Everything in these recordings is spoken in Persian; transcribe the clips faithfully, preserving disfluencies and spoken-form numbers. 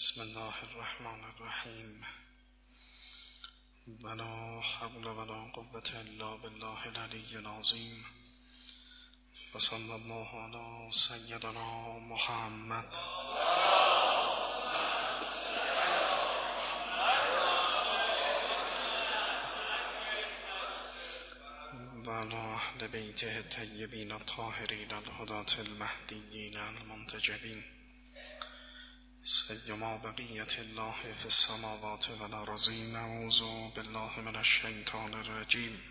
بسم الله الرحمن الرحیم. ولا حول ولا قوة الا بالله العلی العظیم. و صلی الله علی سیدنا محمد و علی اهل بیته الطیبین الطاهرین الهداة المهدیین المنتجبین، سیما بقیت الله فی السماوات و الارضین. اعوذ بالله من الشیطان الرجیم.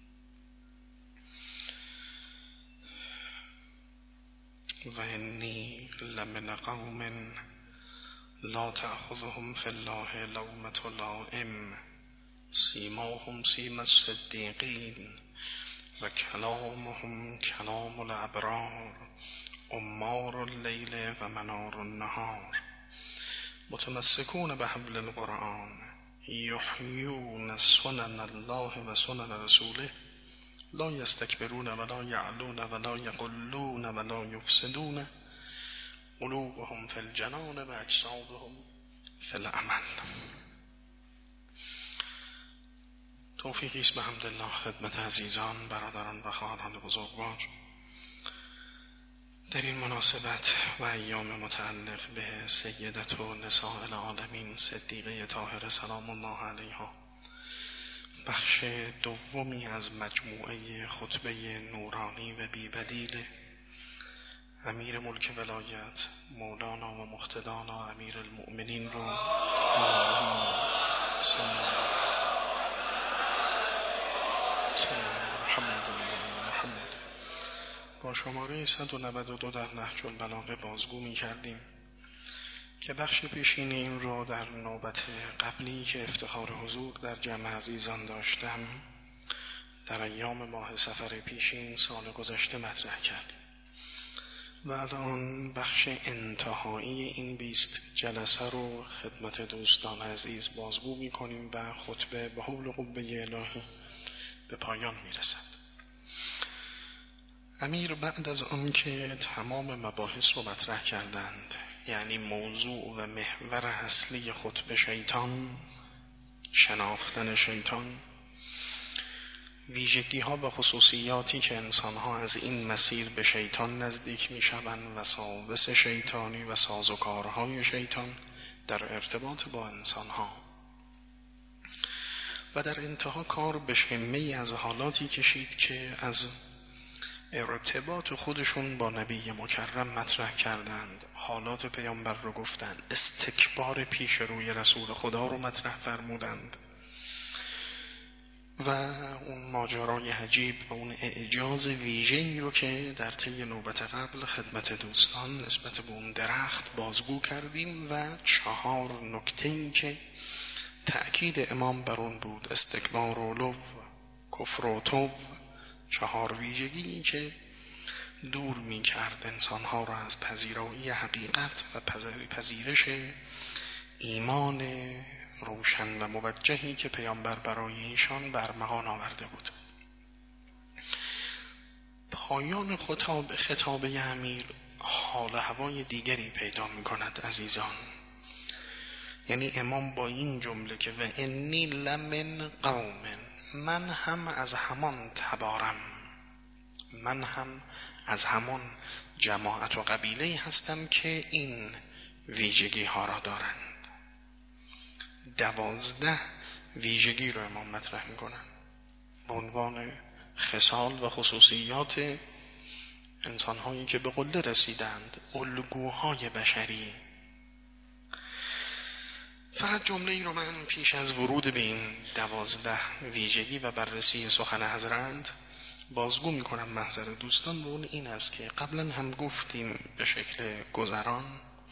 و انی لمن قوم لا تأخذهم فی الله لومة لائم، سیماهم سیم الصدیقین و کلامهم کلام الابرار، عمار اللیل و منار النهار، متمسکون بحبل القرآن، یحیون سنن الله و سنن رسوله، لا یستکبرون ولا یعلون ولا یقلون ولا یفسدون، قلوبهم فی الجنان و اجسادهم فی الامن. توفیقی است به حمدالله خدمت عزیزان، برادران و خواهران بزرگوار. در این مناسبت و ایام متعلق به سیدت و نساء العالمین صدیقه طاهره سلام الله علیها، بخش دومی از مجموعه خطبه نورانی و بی‌بدیل امیر ملک ولایت مولانا و مقتدانا امیر المؤمنین رو محمد با شماره صد و نود و دو در نهج البلاغه بازگو می کردیم که بخش پیشین این رو در نوبت قبلی که افتخار حضور در جمع عزیزان داشتم در ایام ماه سفر پیشین سال گذشته مطرح کردیم و الان بخش انتهایی این بیست جلسه رو خدمت دوستان عزیز بازگو می کنیم و خطبه به حول قوه الهی به پایان می رسد. امیر بعد از آن که تمام مباحث رو مطرح کردند، یعنی موضوع و محور اصلی خطبه شیطان، شناختن شیطان، ویژگی ها و خصوصیاتی که انسان ها از این مسیر به شیطان نزدیک می شوند، وساوس شیطانی و سازوکارهای شیطان در ارتباط با انسان ها، و در انتها کار به شمه از حالاتی کشید که از ارتباط خودشون با نبی مکرم مطرح کردند، حالات پیامبر رو گفتند، استکبار پیش روی رسول خدا رو مطرح فرمودند و اون ماجرای عجیب و اون اعجاز ویژه‌ای رو که در طی نوبت قبل خدمت دوستان نسبت به اون درخت بازگو کردیم و چهار نکته‌ای که تأکید امام بر اون بود، استکبار و علو، کفر و توب، چهار ویژگی که دور می کرد انسانها را از پذیرایی حقیقت و پذیرش ایمان روشن و موجهی که پیامبر برای ایشان برمغان آورده بود. پایان خطاب خطابه امیر حال هوای دیگری پیدا می کند عزیزان. یعنی امام با این جمله که و انی لمن قوم، من هم از همان تبارم، من هم از همان جماعت و قبیله هستم که این ویژگی ها را دارند. دوازده ویژگی رو امام مطرح می کنند به عنوان خصال و خصوصیات انسان هایی که به قله رسیدند، الگوهای بشری. فقط جمله ای رو من پیش از ورود به این دوازده ویژگی و بررسی سخن حضرت بازگو میکنم محضر دوستان، و اون این است که قبلا هم گفتیم به شکل گذران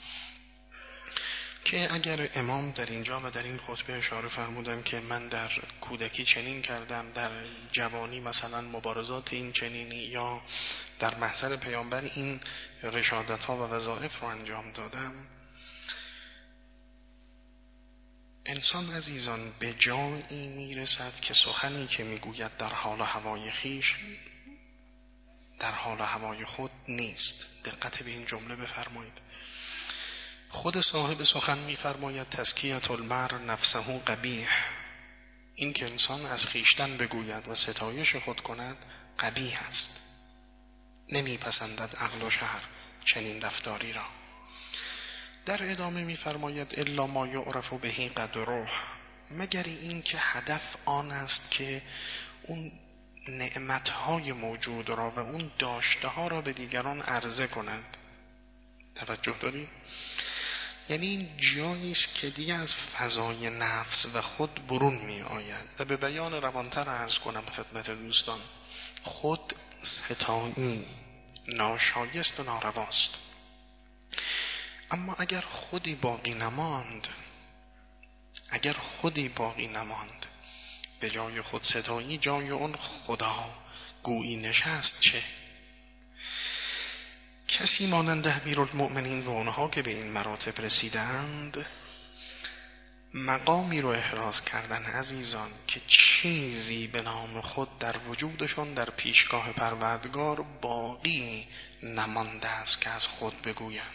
که اگر امام در اینجا و در این خطبه اشاره فرمودن که من در کودکی چنین کردم، در جوانی مثلا مبارزات این چنینی، یا در محضر پیامبر این رشادت ها و وظایف رو انجام دادم، انسان عزیزان به جایی میرسد که سخنی که میگوید در حال و هوای خیش در حال و هوای خود نیست. دقت به این جمله بفرمایید. خود صاحب سخن می‌فرماید تزکیة المرء نفسه قبیح، این که انسان از خیشتن بگوید و ستایش خود کند قبیح است. نمیپسندد عقل و شرع چنین رفتاری را. در ادامه می‌فرماید الا ما یعرف به قدره، مگر این که هدف آن است که اون نعمتهای موجود را و اون داشته ها را به دیگران عرضه کنند. توجه دارید؟ یعنی این جایی است که دیگه از فضای نفس و خود برون می آید و به بیان روانتر عرض کنم خدمت دوستان، خود ستایی ناشایست و نارواست. اما اگر خودی باقی نماند اگر خودی باقی نماند به جای خود ستایی جای اون خدا گویی نشست، چه؟ کسی مانند امیرالمؤمنین و اونها که به این مراتب رسیدند مقامی رو احراز کردن عزیزان که چیزی به نام خود در وجودشون در پیشگاه پروردگار باقی نمانده است که از خود بگویند.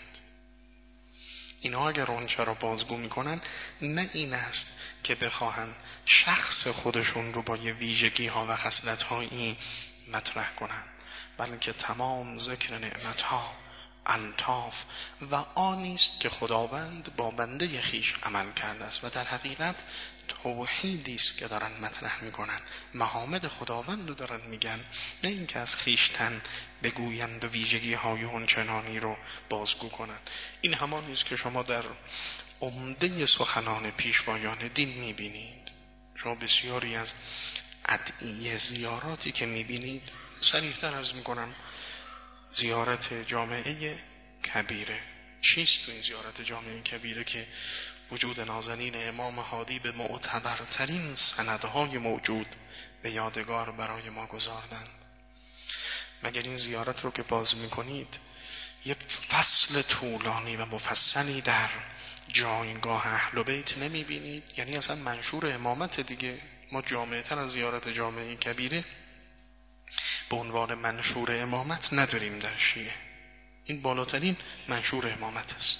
اینها اگر اونچه را بازگو میکنن نه این است که بخواهند شخص خودشون رو با یه ویژگی ها و خصلت هایی مطرح کنند، بلکه تمام ذکر نعمت ها الطاف و آنی است که خداوند با بنده خیش عمل کرده است و در حقیقت توحیدی است که دارن مطرح میکنن، محامد خداوند رو دارن میگن، نه اینکه از خیشتن بگویند و ویژگی های اونچنانی رو بازگو کنند. این همانی است که شما در عمده سخنان پیشوایان دین میبینید. شما بسیاری از ادعیه زیاراتی که میبینید، صریح‌تر عرض میکنم، زیارت جامعه کبیره. چیست تو این زیارت جامعه کبیره که وجود نازنین امام هادی به معتبرترین سندهای موجود به یادگار برای ما گذاردند؟ مگر این زیارت رو که باز میکنید یه فصل طولانی و مفصلی در جایگاه اهل بیت نمیبینید؟ یعنی اصلا منشور امامت دیگه. ما جامعه تر از زیارت جامعه کبیره به عنوان منشور امامت نداریم در شیعه. این بالاترین منشور امامت است.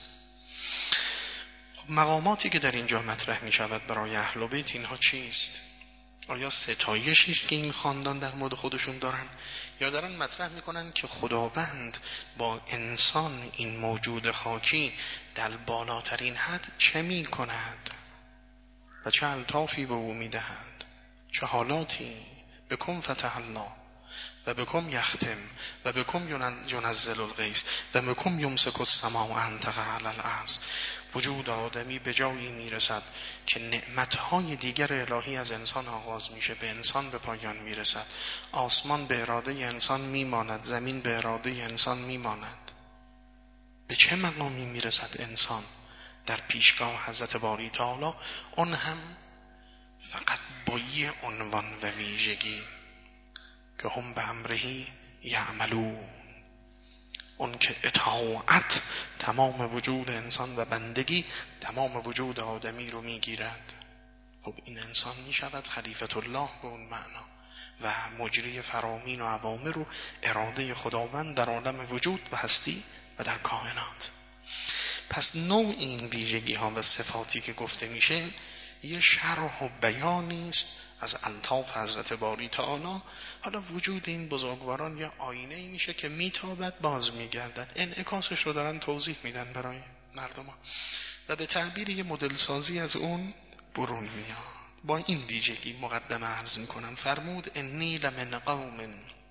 خب مقاماتی که در اینجا مطرح می شود برای اهل بیت اینها چیست؟ آیا ستایشی است که این خاندان در مورد خودشون دارن، یا دارن مطرح میکنن که خداوند با انسان این موجود خاکی در بالاترین حد چه می کند و چه الطافی به او می دهد، چه حالاتی؟ بکن فتح الله و بکم یختم و بکم ینزل الغیث و بکم یمسک السماء ان تقع علی الارض. وجود آدمی به جایی میرسد که نعمتهای دیگر الهی از انسان آغاز میشه، به انسان به پایان میرسد. آسمان به اراده انسان میماند، زمین به اراده انسان میماند. به چه مقامی میرسد انسان در پیشگاه حضرت باری تعالی؟ اون هم فقط با یه عنوان و ویژگی که هم به امرهی یعملون، اون که اطاعت تمام وجود انسان و بندگی تمام وجود آدمی رو میگیرد. خب این انسان میشود خلیفت الله به اون معنا و مجری فرامین و اوامر و اراده خداوند در عالم وجود و هستی و در کائنات. پس نوع این ویژگی ها و صفاتی که گفته میشه یه شرح و بیانی است از الطاف حضرت باری تعالی. حالا وجود این بزرگواران یا آینه ای میشه که میتابد باز میگردد، انعکاسش رو دارن توضیح میدن برای مردم ها و به تعبیر یه مدل سازی از اون برون میاد. با این ویژگی مقدمه عرض میکنم. فرمود انی لمن قوم،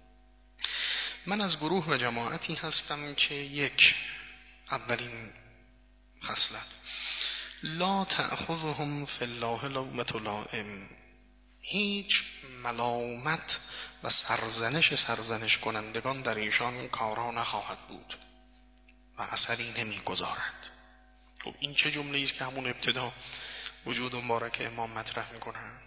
من از گروه و جماعتی هستم که یک، اولین خصلت، لا تأخذهم فی الله لومة لائم، هیچ ملامت و سرزنش سرزنش کنندگان در ایشان کارا نخواهد بود و اثری نمیگذارد. خب این چه جمله است که همون ابتدا وجود مبارک امام مطرح میکنن؟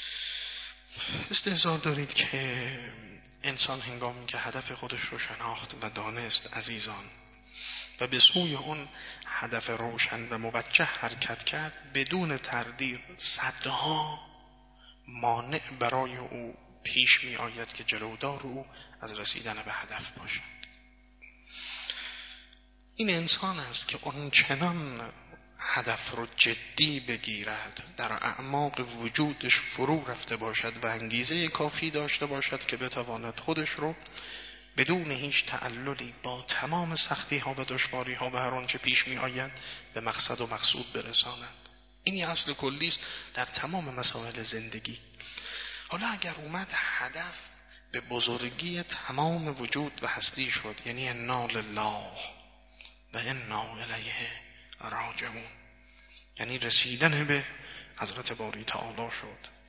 استحضار دارید که انسان هنگامی که هدف خودش رو شناخت و دانست عزیزان و به سوی اون هدف روشن و موجه حرکت کرد، بدون تردید صدها مانع برای او پیش می آید که جلودار او از رسیدن به هدف باشد. این انسان است که اون چنان هدف رو جدی بگیرد، در اعماق وجودش فرو رفته باشد و انگیزه کافی داشته باشد که بتواند خودش رو بدون هیچ تعللی با تمام سختی ها و دشواری ها و هر آنچه پیش می آید به مقصد و مقصود برساند. این یه اصل کلی است در تمام مسائل زندگی. حالا اگر اومد هدف به بزرگی تمام وجود و هستی شد، یعنی انا لله و انا الیه راجعون، یعنی رسیدن به حضرت باری تعالی شد،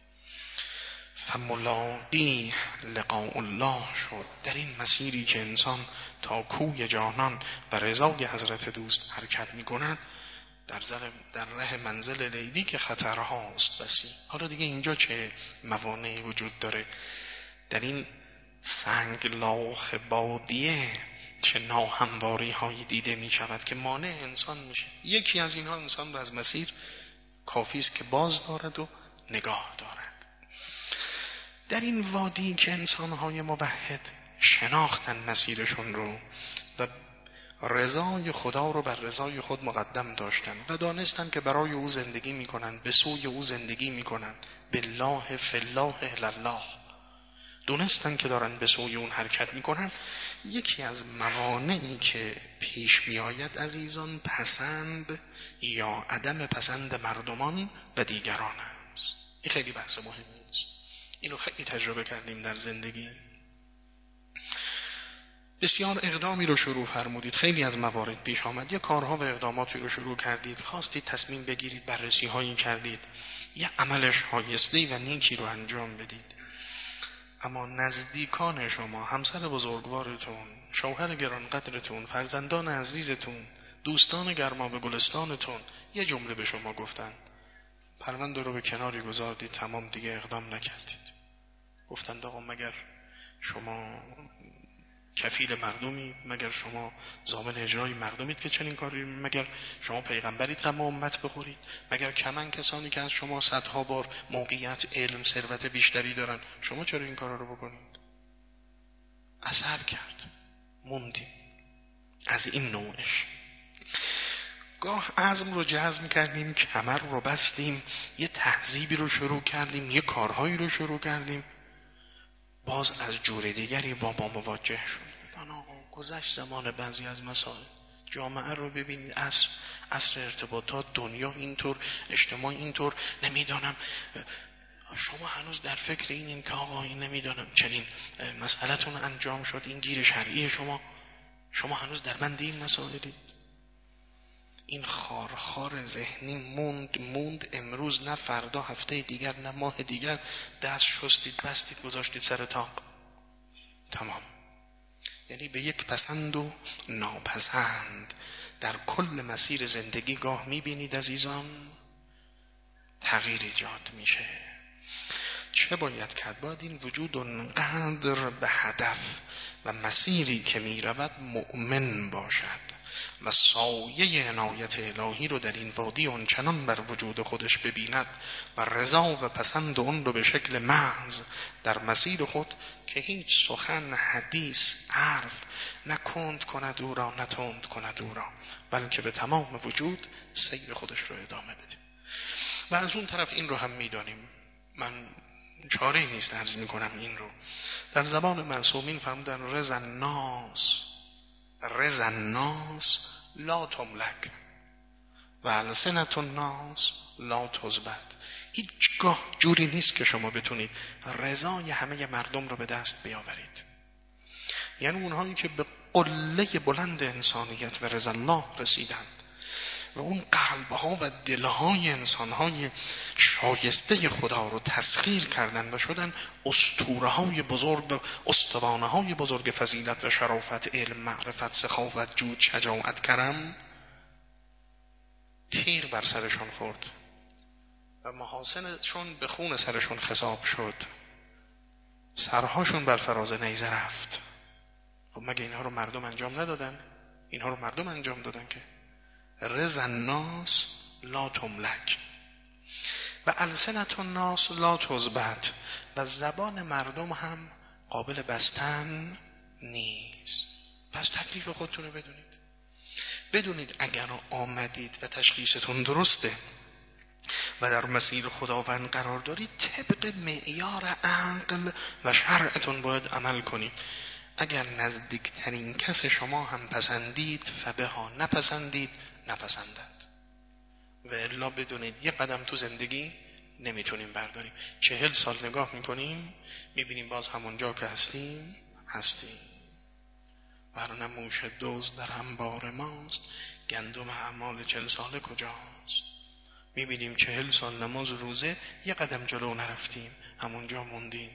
فملاقی لقاء الله شد. در این مسیری که انسان تا کوی جانان و رضای حضرت دوست حرکت می کند، در, در ره منزل لیلی که خطرهاست بسی. حالا دیگه اینجا چه موانعی وجود داره؟ در این سنگ لاخ بادیه چه ناهمواری هایی دیده می شود که مانع انسان میشه. یکی از اینها انسان رو از مسیر کافی است که باز دارد و نگاه دارد. در این وادی که انسان‌های موحد شناختن مسیرشون رو و رضای خدا رو بر رضای خود مقدم داشتن و دانستن که برای او زندگی میکنن، به سوی او زندگی میکنن، بالله فی الله الی الله، دونستن که دارن به سوی اون حرکت میکنن، یکی از موانعی که پیش میآید عزیزان پسند یا عدم پسند مردمان و دیگران است. این خیلی بحث مهمی است. اینو خیلی تجربه کردیم در زندگی. بسیار اقدامی رو شروع فرمودید، خیلی از موارد پیش آمد، یه کارها و اقداماتی رو شروع کردید، خواستید تصمیم بگیرید، بررسی هایی کردید، یه عمل شایسته و نیکی رو انجام بدید، اما نزدیکان شما، همسر بزرگوارتون، شوهر گرانقدرتون، فرزندان عزیزتون، دوستان گرماب گلستانتون یه جمله به شما گفتن، پرونده رو به کناری گذاردید، تمام دیگه اقدام نکردید. گفتند آقا مگر شما کفیل مردمی، مگر شما ضامن اجرای مردمید که چنین کاری، مگر شما پیغمبرید غم امت بخورید، مگر کمن کسانی که از شما صدها بار موقعیت، علم، ثروت بیشتری دارن، شما چرا این کارا رو بکنید؟ اثر کرد، موندیم از این نوعش. گاه عزم رو جزم کردیم، کمر رو بستیم، یه تهذیبی رو شروع کردیم، یه کارهایی رو شروع کردیم، باز از جور دیگری با ما مواجه شد. آقا گذشت زمان بعضی از مسائل، جامعه رو ببینید، عصر عصر ارتباطات، دنیا اینطور، اجتماع اینطور، نمیدانم شما هنوز در فکر این این که آقا این نمیدانم چنین مسئلتون انجام شد، این گیر شرعی شما شما هنوز در بند این مسائلید. این خارخار ذهنی موند موند امروز نه فردا، هفته دیگر، نه ماه دیگر، دست شستید، بستید، گذاشتید سر طاق، تمام. یعنی به یک پسند و ناپسند در کل مسیر زندگی گاه میبینید عزیزان تغییر ایجاد میشه. چه باید کرد؟ باید این وجود اونقدر به هدف و مسیری که میرود مؤمن باشد و سایه عنایت الهی رو در این وادی اونچنان بر وجود خودش ببیند و رضا و پسند اون رو به شکل محض در مسیر خود که هیچ سخن، حدیث، حرف نکند کند او را، نتند کند او را، بلکه به تمام وجود سیر خودش رو ادامه بده. و از اون طرف این رو هم میدانیم، من چاره نیست عرض میکنم این رو، در زبان معصومین فرمودن رضا الناس رضا الناس لا تملک و السنة الناس لا تزبد. هیچگاه جوری نیست که شما بتونید رضای همه مردم رو به دست بیاورید. یعنی اونهایی که به قله بلند انسانیت و رضا الله رسیدند و اون قلبها و دلهای انسانهای شایسته خدا رو تسخیر کردن و شدن اسطوره‌های بزرگ و استوانه‌های بزرگ فضیلت و شرافت، علم، معرفت، سخاوت، جود، شجاعت، کرم، تیر بر سرشون خورد و محاسنشون به خون سرشون خضاب شد، سرهاشون بر فراز نیزه رفت. خب مگه اینها رو مردم انجام ندادن؟ اینها رو مردم انجام دادن که رضا الناس لا تملک و السنة الناس لا تزبد، و زبان مردم هم قابل بستن نیست. پس تکلیف خودتون رو بدونید. بدونید اگر آمدید و تشخیصتون درسته و در مسیر خداوند قرار دارید، طبق معیار عقل و شرعتون باید عمل کنید. اگر نزدیکترین کس شما هم پسندید فبها، نپسندید نپسندد. و الا بدونید یه قدم تو زندگی نمیتونیم برداریم. چهل سال نگاه میکنیم میبینیم باز همونجا که هستیم هستیم. ورنه موش دوز در انبار ماست، گندم اعمال چهل ساله کجاست؟ میبینیم چهل سال نماز روزه یه قدم جلو نرفتیم، همونجا موندیم.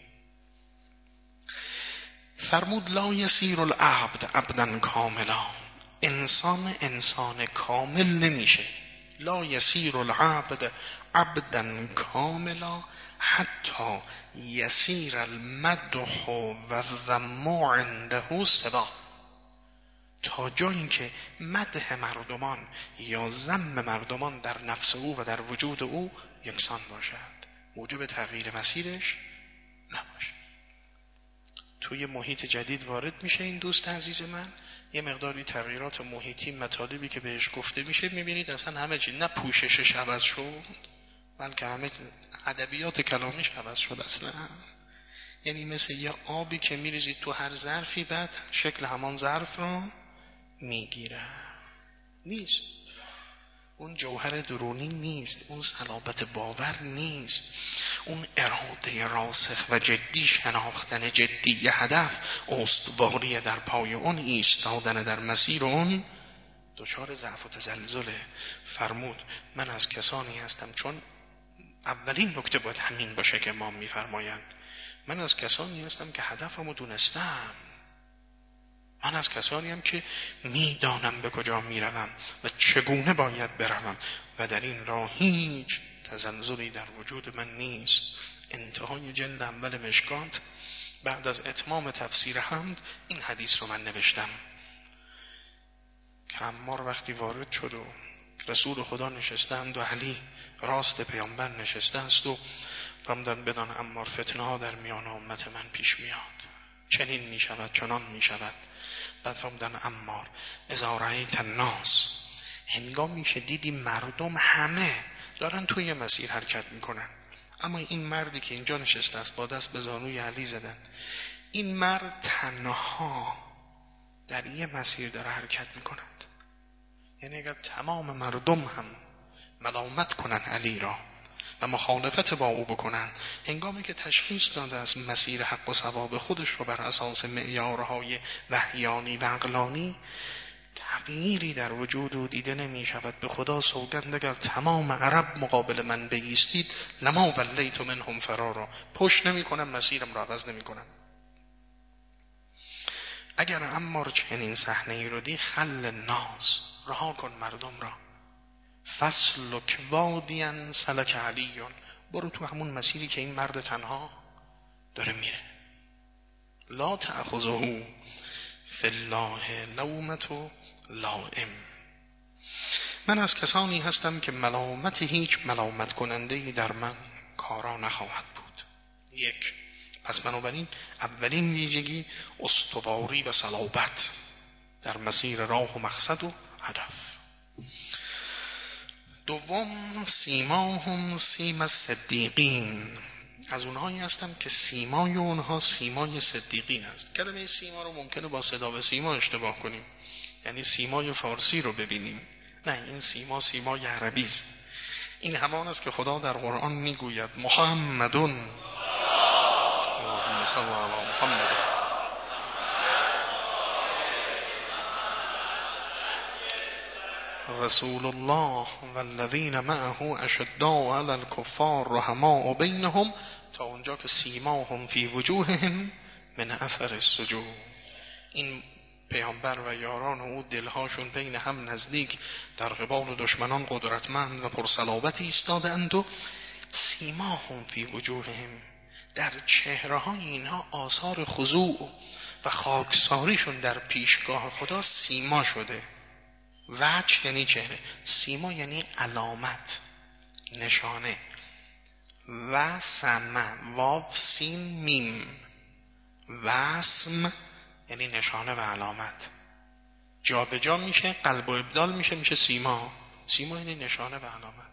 فرمود لا یسیر العبد عبدا کاملا، انسان انسان کامل نمیشه. لا یسیر العبد عبدا کاملا حتی یسیر المدح و الذم عنده سوا، تا جایی که مدح مردمان یا ذم مردمان در نفس او و در وجود او یکسان باشد، موجب تغییر مسیرش نباشد. توی محیط جدید وارد میشه این دوست عزیز من، یه مقداری تغییرات محیطی مطالبی که بهش گفته میشه، میبینید اصلا همه چی نه پوششش عوض شد بلکه همه ادبیات کلامیش عوض شد اصلا. یعنی مثل یه آبی که میریزید تو هر ظرفی بعد شکل همان ظرف رو میگیره. نیست، اون جوهر درونی نیست، اون صلابت باور نیست، اون اراده راسخ و جدی شناختن جدی هدف، استواری در پای اون، ایستادن در مسیر اون، دچار ضعف و تزلزله. فرمود من از کسانی هستم، چون اولین نکته باید همین باشه که ما میفرمایند، من از کسانی هستم که هدفمو دونستم، من از کسانی هم که میدانم به کجا میروم و چگونه باید بروم و در این راه هیچ تزلزلی در وجود من نیست. انتهای جلد اول مشکات بعد از اتمام تفسیر حمد این حدیث رو من نوشتم که عمار وقتی وارد شد و رسول خدا نشستند و علی راست پیامبر نشسته است و فرمودند بدان عمار فتنه ها در میان امت من پیش میاد، چنین می شود چنان می شود. بعد فرمودن عمار اذا رأیت الناس، هنگامی که دیدی مردم همه دارن توی مسیر حرکت میکنن، اما این مردی که اینجا نشسته است با دست به زانوی علی زدن، این مرد تنها در یه مسیر داره حرکت میکند. یعنی اگر تمام مردم هم ملامت کنن علی را و مخالفت با او بکنن، هنگامی که تشخیص داده از مسیر حق و صواب خودش رو بر اساس معیارهای وحیانی و عقلانی، تغییری در وجود او دیده نمی شود. به خدا سوگند اگر تمام عرب مقابل من بایستید لما ولیت منهم فرارا، پشت نمی کنم، مسیرم را عوض نمی کنم. اگر عمار چنین صحنه ای رو دی، خل الناس، رها کن مردم را، فسلک وادیاً سلک علیون، برو تو همون مسیری که این مرد تنها داره میره. لا تأخذه فی الله لومة لائم، من از کسانی هستم که ملامت هیچ ملامت کننده‌ای در من کارا نخواهد بود. یک، پس بنابراین اولین ویژگی استواری و صلابت در مسیر راه و مقصد و هدف. دوم، سیماهم سیم الصدیقین، از اونهایی هستم که سیمای اونها سیمای صدیقین است. کلمه سیما رو ممکنه با صدا و سیما اشتباه کنیم، یعنی سیمای فارسی رو ببینیم. نه، این سیما سیمای عربی است. این همان است که خدا در قرآن میگوید محمدون اللهم صل علی محمد رسول الله والذین معه اشداء علی الکفار رحماء بینهم، تا اونجا که سیماهم فی وجوههم من اثر السجود. این پیامبر و یاران او دلهاشون بین هم نزدیک، در قبال دشمنان قدرتمند و پرصلابت ایستاده اند و سیماهم فی وجوههم، در چهره های اینها آثار خضوع و خاکساریشون در پیشگاه خدا سیما شده. وجه یعنی چهره، سیما یعنی علامت، نشانه. وسم، واو سین میم، وسم یعنی نشانه و علامت. جا به جا میشه، قلب و ابدال میشه، میشه سیما. سیما یعنی نشانه و علامت.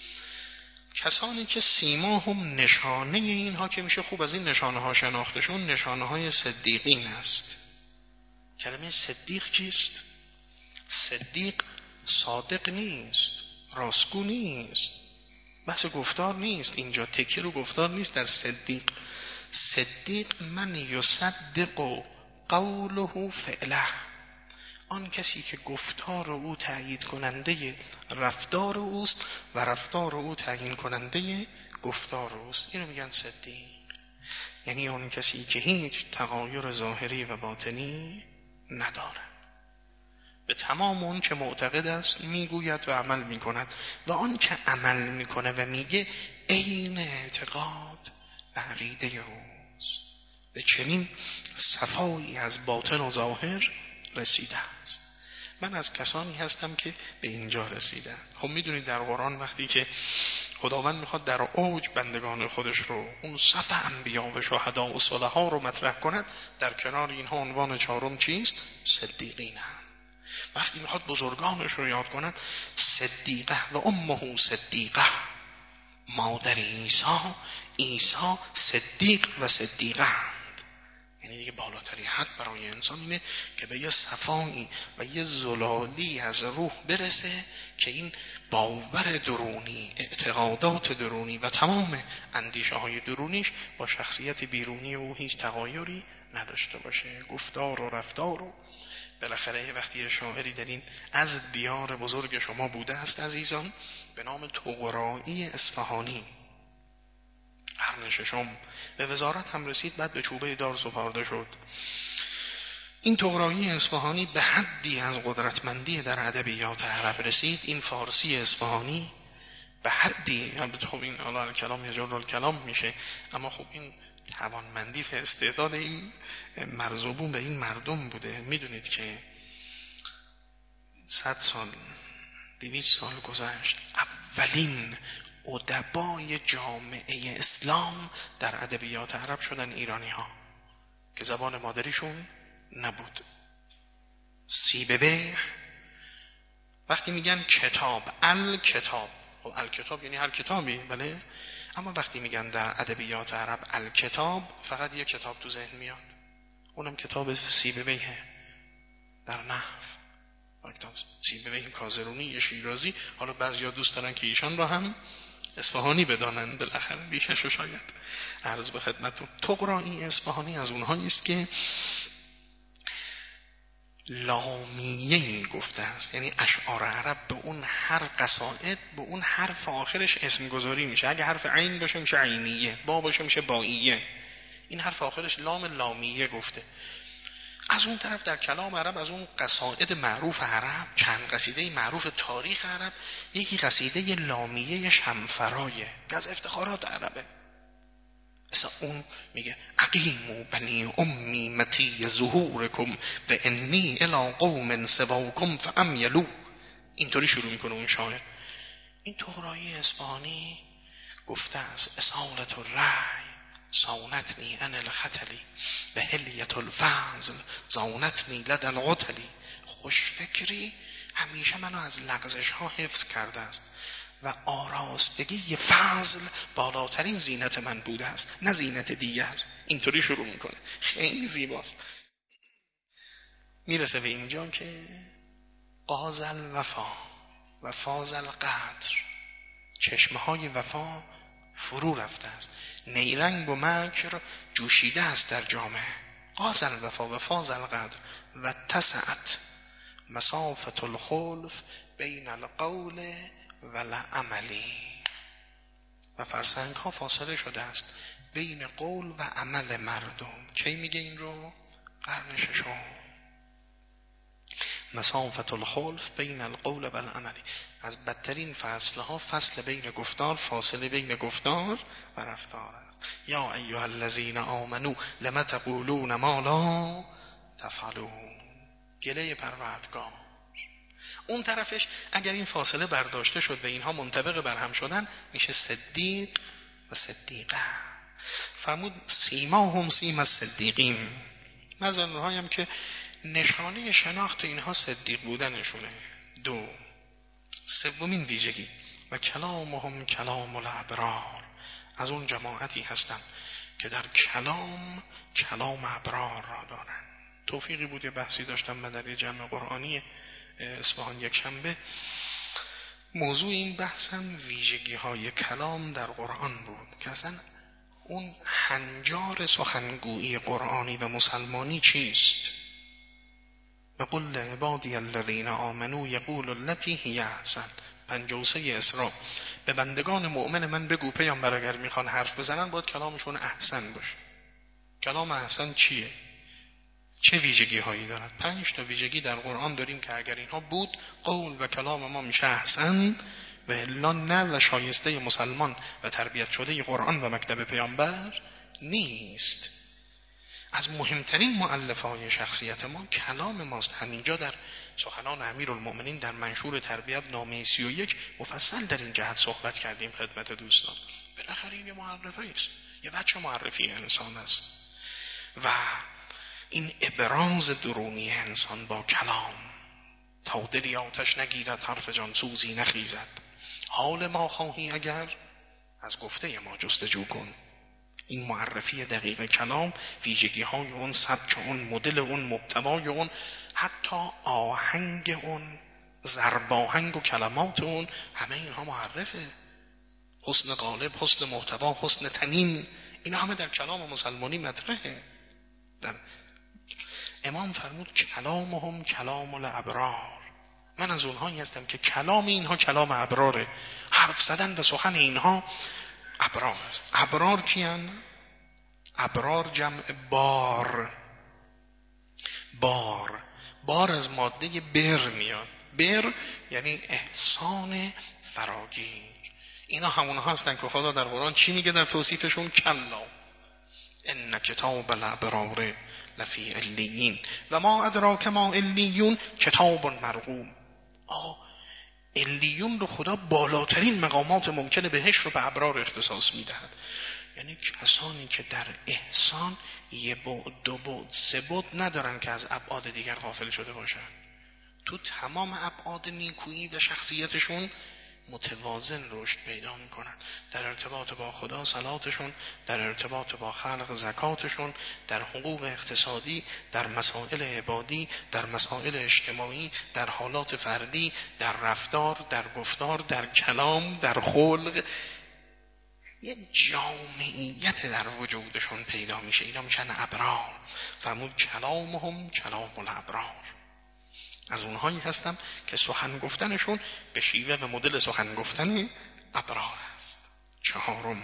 کسانی که سیما هم نشانه اینها که میشه خوب از این نشانه ها شناختشون، نشانه های صدیقین است. کلمه صدیق چیست؟ صدیق صادق نیست، راستگو نیست، بحث گفتار نیست، اینجا تکیه رو گفتار نیست در صدیق. صدیق من یصدق قوله فعله، آن کسی که گفتار او تأیید کننده رفتار اوست و رفتار او تعیین کننده گفتار اوست. اینو میگن صدیق. یعنی آن کسی که هیچ تغایر ظاهری و باطنی نداره، به تمام اون که معتقد است میگوید و عمل میکند، و آن که عمل میکنه و میگه عین اعتقاد و عقیده اوست. به چنین صفایی از باطن و ظاهر رسیده است. من از کسانی هستم که به اینجا رسیدن. خب میدونید در قرآن وقتی که خداوند میخواد در اوج بندگان خودش رو، اون صف انبیا و شهدا و صلحا رو مطرح کند، در کنار اینها عنوان چهارم چیست؟ صدیقین هم. وقتی میخواد بزرگانش رو یاد کند، صدیقه و امه صدیقه، مادر عیسی عیسی صدیق و صدیقه. یعنی دیگه بالاتری حد برای انسان اینه که به یه صفایی و یه زلالی از روح برسه که این باور درونی، اعتقادات درونی و تمام اندیشه های درونیش با شخصیت بیرونی او هیچ تغایری نداشته باشه. گفتار و رفتار و بالاخره وقتی شاعری در این از دیار بزرگ شما بوده است عزیزان، به نام طغرایی اصفهانی، قرن ششم، به وزارت هم رسید، بعد به چوبه دار سپرده شد. این طغرایی اصفهانی به حدی از قدرتمندی در ادبیات عرب رسید، این فارسی اصفهانی به حدی، البته خب این حالا الکلام یجر الکلام میشه، اما خب این توانمندی و استعداد این مرزوبون به این مردم بوده. میدونید که صد سال دویست سال گذشت، اولین ادبای جامعه اسلام در ادبیات عرب شدن ایرانی ها که زبان مادریشون نبود. سیبویه وقتی میگن کتاب، الکتاب، خب الکتاب یعنی هر کتابی، بله، اما وقتی میگن در ادبیات عرب الکتاب، فقط یک کتاب تو ذهن میاد، اونم کتاب سیبویه در نحو. کتاب سیبویه کازرونی شیرازی، حالا بعضیا دوست دارن که ایشان را هم اصفهانی بدانند، بالاخره ریشش رو شاید عرض به خدمتتون. طغرایی اصفهانی از اونهایی است که لامیه‌ای گفته است، یعنی اشعار عرب به اون هر قصائد به اون حرف آخرش اسم گذاری میشه. اگه حرف عین باشه میشه عینیه، با باشه میشه باییه. این حرف آخرش لام لامیه گفته. از اون طرف در کلام عرب، از اون قصائد معروف عرب، چند قصیده معروف تاریخ عرب، یکی قصیده لامیه شمفرایه که از افتخارات عربه. مثلا اون میگه اقیموا بنی امی متی ظهورکم و انی الی قوم سواکم فامیلوا. اینطوری شروع میکنه اون شاعر. این طغرایی اصفهانی گفته است اصالت الرأی صونتنی ان الخطلی و حلیت الفضل زونتنی لدى العطلی. خوش فکری همیشه منو از لغزش ها حفظ کرده است و آراستگی فضل بالاترین زینت من بوده است، نه زینت دیگر. اینطوری شروع میکنه، خیلی زیباست. میرسه به اینجا که قاز الوفا و فاز القدر، چشمه های وفا فرو رفته است، نیرنگ و مکر جوشیده است در جامعه. قاز الوفا و فاز القدر و تسعت مسافت الخلف بین القول و العملی، و فرسنگ ها فاصله شده است بین قول و عمل مردم. کی میگه این رو؟ قرن ششم. مسافت الخلف بین القول و العملی، از بدترین فصل ها فصل بین گفتار، فاصله بین گفتار و رفتار است. یا ایها الذین آمنو لم تقولون ما لا تفعلون. گله پروردگار. اون طرفش اگر این فاصله برداشته شد و اینها منطبق بر هم شدن، میشه صدیق و صدیقه. فرمود سیما هم سیما صدیقین. نظرنهایی هم که نشانه شناخت اینها صدیق بودنشونه. دو، سومین ویژگی و کلامهم کلام الابرار، از اون جماعتی هستند که در کلام کلام ابرار را دارن. توفیقی بود یه بحثی داشتم من در یه جمع قرآنی اصفهان یک شنبه، موضوع این بحثم ویژگی های کلام در قرآن بود که اصلا اون هنجار سخنگویی قرآنی و مسلمانی چیست. و قل عبادی الذین آمنوا یقولوا التی هی احسن، پنجاه و سه اسراء، به بندگان مؤمن من بگو پیامبر اگر میخوان حرف بزنن باید کلامشون احسن باشه. کلام احسن چیه؟ چه ویژگی هایی دارد؟ پنج تا ویژگی در قرآن داریم که اگر اینها بود قول و کلام ما میشه احسن و الا نه و شایسته مسلمان و تربیت شده قرآن و مکتب پیامبر نیست. از مهمترین مؤلفه‌های شخصیت ما کلام ماست. همینجا در سخنان امیرالمؤمنین در منشور تربیت نامه سی و یک مفصل در این جهت صحبت کردیم خدمت دوستان. بالاخره این یه معرفی است، یه بچه معرفی انسان است و این ابراز درونی انسان با کلام، تا دلی آتش نگیرد حرف جانسوزی نخیزد، حال ما خواهی اگر از گفته ما جستجو کن. این معرفی دقیق کلام، ویژگی های اون، سبک اون، مدل اون، محتوای اون، حتی آهنگ اون، ضرب آهنگ و کلمات اون، همه اینها معرفه. حسن قالب، حسن محتوا، حسن تنین، اینا همه در کلام مسلمانی مطرحه. در امام فرمود کلامهم کلام الابرار، من از اونهایی هستم که کلام اینها کلام ابراره. حرف زدن به سخن اینها ابرار است. ابرار کیان؟ ابرار جمع بار. بار بار از ماده بر میاد. بر یعنی احسان فراگیر. اینا همونها هستن که خدا در قرآن چی میگه در توصیفشون؟ کلا ان کتاب الابرار لفی علیین و ما ادراک ما علیون کتاب مرقوم. آه علیون رو خدا بالاترین مقامات ممکنه بهش رو به ابرار اختصاص میدهد. یعنی کسانی که در احسان یه بعد، دو بعد، سه بعد ندارن که از ابعاد دیگر غافل شده باشن. تو تمام ابعاد نیکویی و شخصیتشون متوازن رشد پیدا میکنن. در ارتباط با خدا صلاتشون، در ارتباط با خلق زکاتشون، در حقوق اقتصادی، در مسائل عبادی، در مسائل اجتماعی، در حالات فردی، در رفتار، در گفتار، در کلام، در خلق، یه جامعیت در وجودشون پیدا میشه. اینا میشن ابرار. فرمود کلامهم کلام الابرار، از اونهایی هستم که سخن گفتنشون به شیوه و مدل سخن گفتن ابرار است. چهارم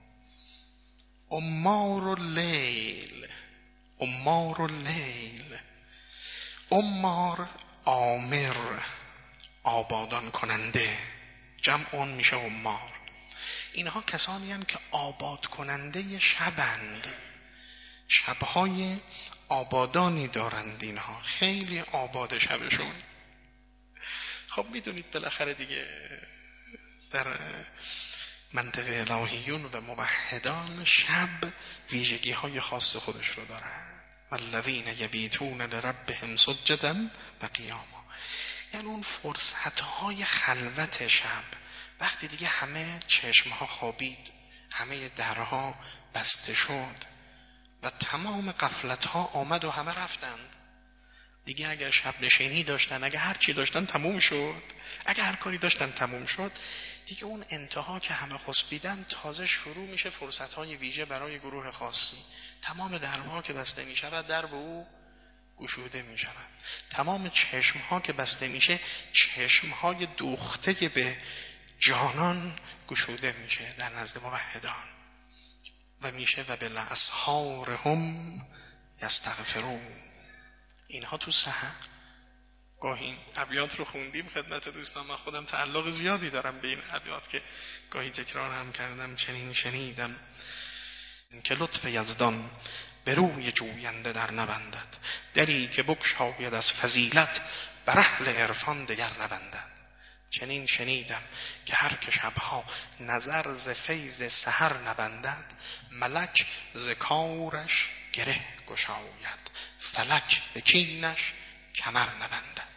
امار اللیل. امار اللیل، امار آمر، آبادان کننده، جمع اون میشه امار. اینها کسانی هستند که آباد کننده شبند، شبهای آبادانی دارند. اینها خیلی آباد شبشون. خب میدونید بالاخره دیگه در منطقه الهیون و موحدان شب ویژگی های خاص خودش رو دارن. والذین یبیتون لربهم سجدا و قیاما، یعنی اون فرصت های خلوت شب، وقتی دیگه همه چشمها خوابید، همه درها بسته شد و تمام غفلت ها آمد و همه رفتند دیگه، اگر شب نشینی داشتن، اگر هر چی داشتن تموم شد، اگر هر کاری داشتن تموم شد دیگه. اون انتها که همه خسبیدن تازه شروع میشه فرصت های ویژه برای گروه خاصی. تمام درها که بسته میشود در به او گشوده میشود. تمام چشم ها که بسته میشه چشم های دوخته به جانان گشوده میشه در نزد موحدان و میشه و بالاسحار هم یستغفرون. اینها تو سحر گاهی این ابیات رو خوندیم خدمت دوستان. من خودم تعلق زیادی دارم به این ابیات که گاهی تکرار هم کردم. چنین شنیدم که لطف یزدان به روی جوینده در نبندد، دری که بگشاید از فضیلت بر اهل عرفان دگر نبندد. چنین شنیدم که هر که شبها نظر ز فیض سحر نبندد، ملک ز کارش گره گشاید فلک به کینش کمر نبندد.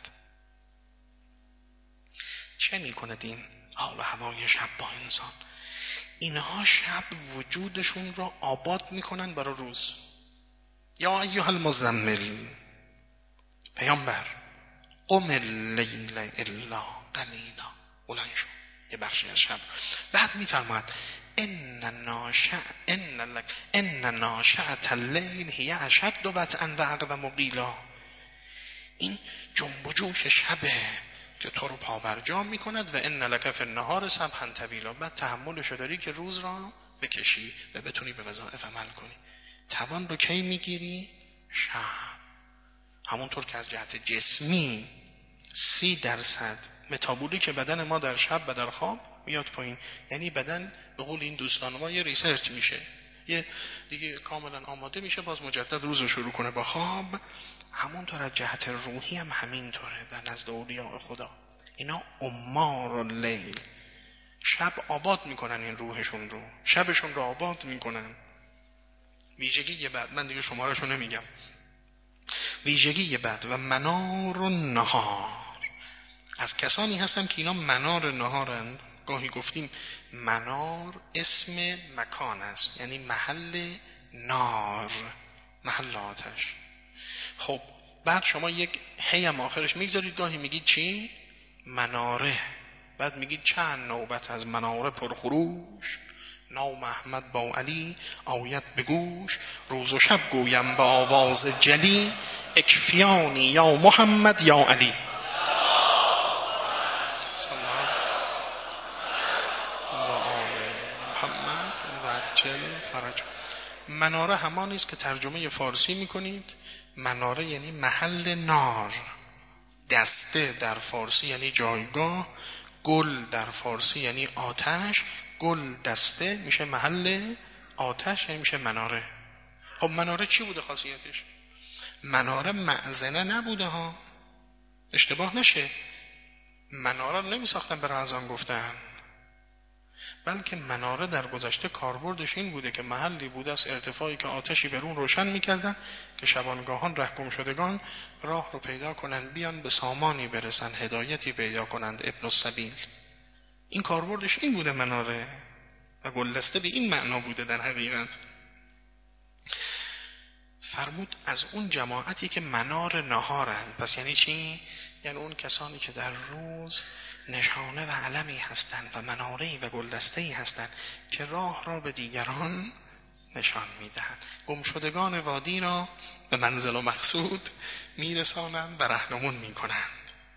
چه میکند این حال و هوای شب با انسان؟ اینها شب وجودشون رو آباد میکنن برای روز. یا ایها المزمل، پیامبر، قم اللیل الا قلیلا، بلند شو یه بخشی از شب. بعد میفرماید ان ناشع ان لک ان ناشعة الليل هی اشد وطئا و اقوم قیلا. این جنب و جوش شبه که تو رو پابرجا میکند. و ان لک فی النهار سبحا طویلا. بعد تحملشو داری که روز را بکشی و بتونی به وظایف عمل کنی. توان رو کی میگیری؟ شب. همونطور که از جهت جسمی سی درصد متابولی که بدن ما در شب و در خواب میاد پایین، یعنی بدن به قول این دوستان ما یه ریسرچ میشه، یه دیگه کاملا آماده میشه باز مجدد روز رو شروع کنه با خواب. همونطور از جهت روحی هم همینطوره در نزد اولیاء خدا. اینا امار اللیل، شب آباد میکنن این روحشون رو، شبشون رو آباد میکنن. ویژگی بعد، من دیگه شمارشو نمیگم، ویژگی بعد و منار النهار، از کسانی هستن که اینا منار نهارند. گاهی گفتیم منار اسم مکان است، یعنی محل نار، محل آتش. خب بعد شما یک هی هم آخرش میگذارید، گاهی میگید چی؟ مناره. بعد میگید چند نوبت از مناره پرخروش، نام احمد با علی آیت به گوش، روز و شب گویم با آواز جلی، اکفیانی یا محمد یا علی. مناره همانی است که ترجمه فارسی میکنید مناره یعنی محل نار. دسته در فارسی یعنی جایگاه، گل در فارسی یعنی آتش، گل دسته میشه محل آتش، یعنی میشه مناره. خب مناره چی بوده خاصیتش؟ مناره معزنه نبوده ها، اشتباه نشه. مناره رو نمی ساختن برای اذان گفتن، بلکه مناره در گذشته کاربردش این بوده که محلی بوده از ارتفاعی که آتشی بر اون روشن میکردن که شبانگاهان رهگم شدگان راه رو پیدا کنن، بیان به سامانی برسن، هدایتی پیدا کنند، ابن السبیل. این کاربردش این بوده مناره، و گلدسته به این معنا بوده در حقیقت. فرمود از اون جماعتی که منار نهارند. پس یعنی چی؟ یعنی اون کسانی که در روز نشانه و علمی هستند و مناره‌ای و گلدسته‌ای هستند که راه را به دیگران نشان میدهند، گمشدگان وادی را به منزل و مقصود میرسانند و راهنمون میکنند.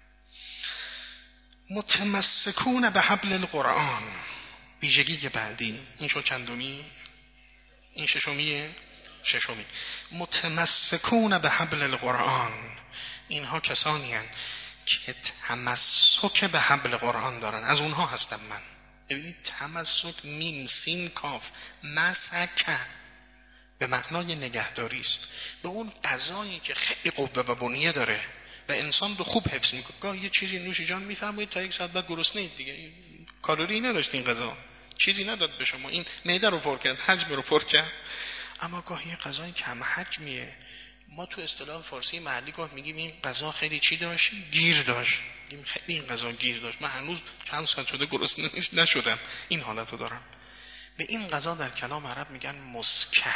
متمسکون به حبل القرآن، ویژگی بعدی. این شو چندمی؟ این ششمیه؟ ششمی. متمسکون به حبل القرآن، اینها کسانی هستند که تمسک به حبل قرآن دارن. از اونها هستم من. ببینید تمسک، میم سین کاف، مسکه به معنای نگهداری است، به اون غذایی که خیلی قوه و بنیه داره و انسان رو خوب حفظ میکنه. گاه یه چیزی نوش جان میفرمایید تا یک ساعت بعد گرسنه‌اید دیگه، کالری نداشت این غذا، چیزی نداد به شما، این معده رو پر کرد، حجم رو پر کرد. اما گاهی غذای کم حجمیه، ما تو اصطلاح فارسی محلی گاه میگیم این غذا خیلی چی داشت؟ گیر داشت. میگیم خیلی این غذا گیر داشت، من هنوز چند ساعت شده گرسنه نشدم. این حالتو دارم. به این غذا در کلام عرب میگن مسکه.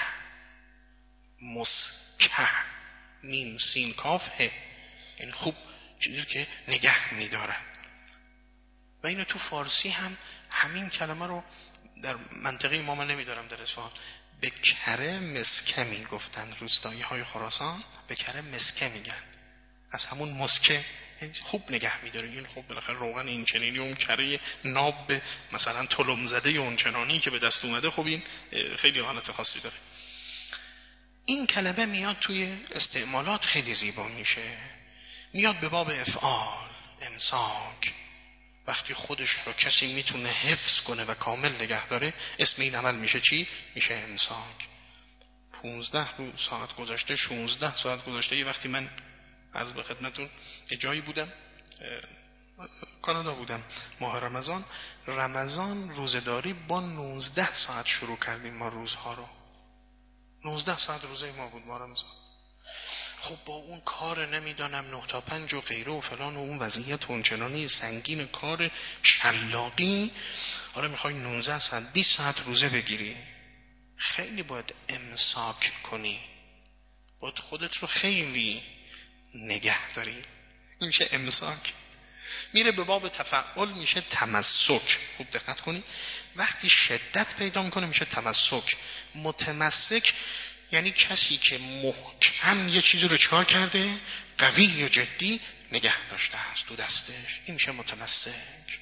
مسکه، میم سین کاف ه، این خوب چیزی که نگه میداره. و اینو تو فارسی هم همین کلمه رو در منطقه ما من نمیدارم در اصفهان به کره مسکه میگفتن. روستایی های خراسان به کره مسکه میگن، از همون مسکه خوب نگه میداره. این خوب بالاخره روغن این چنینی، اون کره ناب مثلا تلم زده اون چنانی که به دست اومده، خب این خیلی حالت خاصی داره. این کلمه میاد توی استعمالات خیلی زیبا میشه، میاد به باب افعال، امساک. وقتی خودش رو کسی میتونه حفظ کنه و کامل نگه داره، اسم این عمل میشه چی؟ میشه امساک. پونزده ساعت گذشته، شونزده ساعت گذشته. یه وقتی من عرض به خدمتون یه جایی بودم، کانادا بودم، ماه رمضان. رمضان روزداری با نوزده ساعت شروع کردیم ما روزها رو. نوزده ساعت روزه ما بود ماه رمضان. خب با اون کار نمیدانم نه تا پنج و غیره و فلان و اون وضعیت اونچنانی سنگین کار شلاقی، حالا میخوای نوزده ساعت بیست ساعت روزه بگیری، خیلی باید امساک کنی، باید خودت رو خیلی نگه داری. این میشه امساک. میره به باب تفعل، میشه تمسک. خوب دقت کنی، وقتی شدت پیدا میکنه میشه تمسک. متمسک یعنی کسی که محکم یه چیزی رو چکار کرده، قوی و جدی نگه داشته است تو دستش، این میشه متمسک.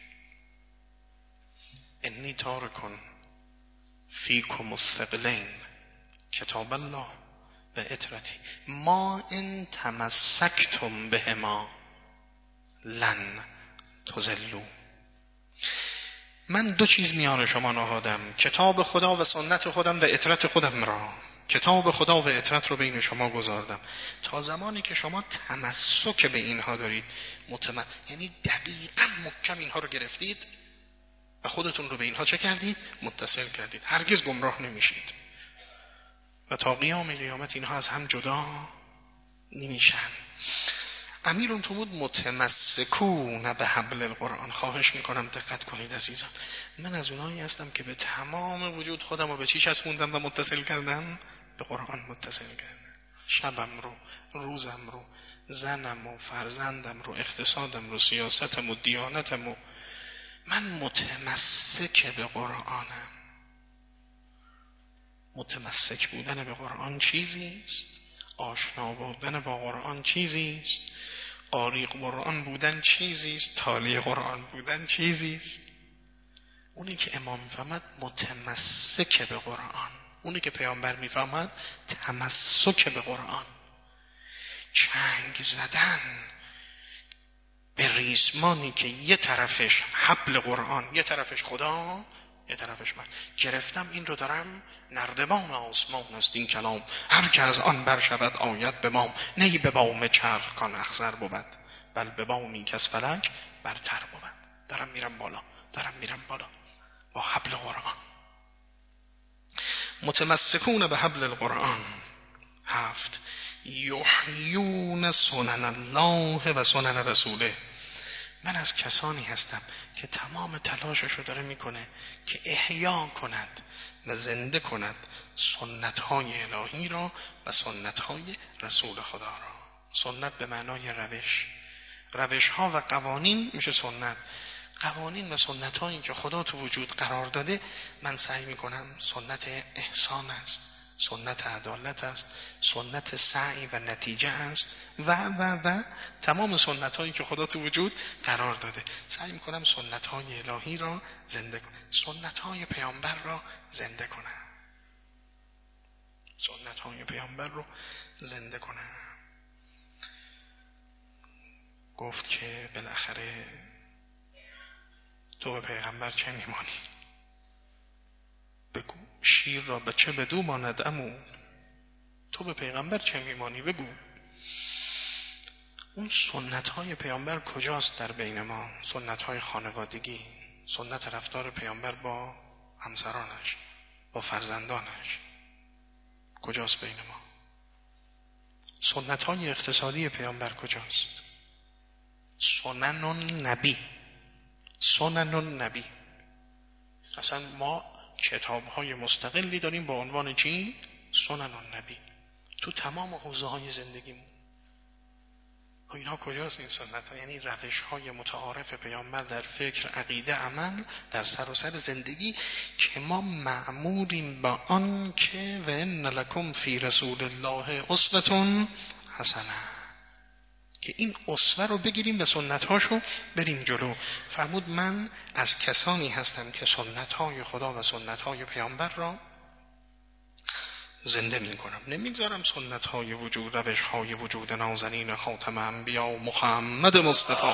انی تارکن فیکم الثقلین کتاب الله و اطرتی ما ان تمسکتم بهما لن تضلوا. من دو چیز میان شما نهادم، کتاب خدا و سنت خودم و اطرت خودم را. کتاب خدا و اطرت رو بین شما گذاردم تا زمانی که شما تمسک به اینها دارید، متم... یعنی دقیقاً محکم اینها رو گرفتید و خودتون رو به اینها چه کردید؟ متصل کردید. هرگز گمراه نمیشید و تا قیام قیامت اینها از هم جدا نمیشن. امیرون تو بود متمسکون به حبل القرآن. خواهش میکنم دقت کنید عزیزان، من از اونایی هستم که به تمام وجود خودم رو به چی چسبوندم و متصل کردم؟ به قرآن متصل کردم. شبم رو، روزم رو، زنم و فرزندم رو، اقتصادم رو، سیاستم و دیانتم و من متمسک به قرآنم. متمسک بودن به قرآن چیزیست، آشنا بودن با قرآن چیزیست، قاری قرآن بودن چیزیست، تالی قرآن بودن چیزیست. اونی که امام میفهمد متمسک به قرآن، اونی که پیامبر میفهمد تمسک به قرآن. چنگ زدن به ریسمانی که یه طرفش حبل قرآن، یه طرفش خدا، یه طرفش من گرفتم، این رو دارم، نردبان آسمان است این کلام، هر که از آن بر شود آید به بام، نی به بام چرخ کان اخضر بود، بل به بامی که از فلک برتر بود. دارم میرم بالا، دارم میرم بالا با حبل قرآن. متمسکون به حبل القرآن. هفت، یحیون سنن الله و سنن رسوله. من از کسانی هستم که تمام تلاشش رو داره میکنه که احیا کند و زنده کند سنت‌های الهی را و سنت‌های رسول خدا را. سنت به معنای روش، روش‌ها و قوانین میشه سنت. قوانین و سنت‌هایی که خدا تو وجود قرار داده، من سعی میکنم سنت احسان است، سنت عدالت است، سنت سعی و نتیجه است و و و تمام سنت هایی که خدا تو وجود قرار داده. سعی میکنم سنت های الهی را زنده کنم، سنت های پیامبر را زنده کنم، سنت های پیامبر رو زنده کنم. گفت که بالاخره تو به پیغمبر چه میمانی؟ بگو شیر را به چه بدو ماند عمو؟ تو به پیغمبر چه میمانی؟ بگو. اون سنت های پیامبر کجاست در بین ما؟ سنت های خانوادگی، سنت رفتار پیامبر با همسرانش، با فرزندانش کجاست بین ما؟ سنت های اقتصادی پیامبر کجاست؟ سنن النبی، سنن النبی. اصلا ما کتاب های مستقلی داریم با عنوان چی؟ سنن النبی. تو تمام حوزه های زندگیمون اینا کجاست این سنت ها؟ یعنی روش های متعارف پیامبر در فکر، عقیده، عمل، در سراسر زندگی که ما مأموریم با آن که و ان لکم فی رسول الله اسوة حسنه، که این اسوه رو بگیریم و سنت هاشو بریم جلو. فرمود من از کسانی هستم که سنت های خدا و سنت های پیامبر را زنده می کنم، نمیگذارم سنت های وجود، روش های وجود نازنین خاتم انبیا و محمد مصطفی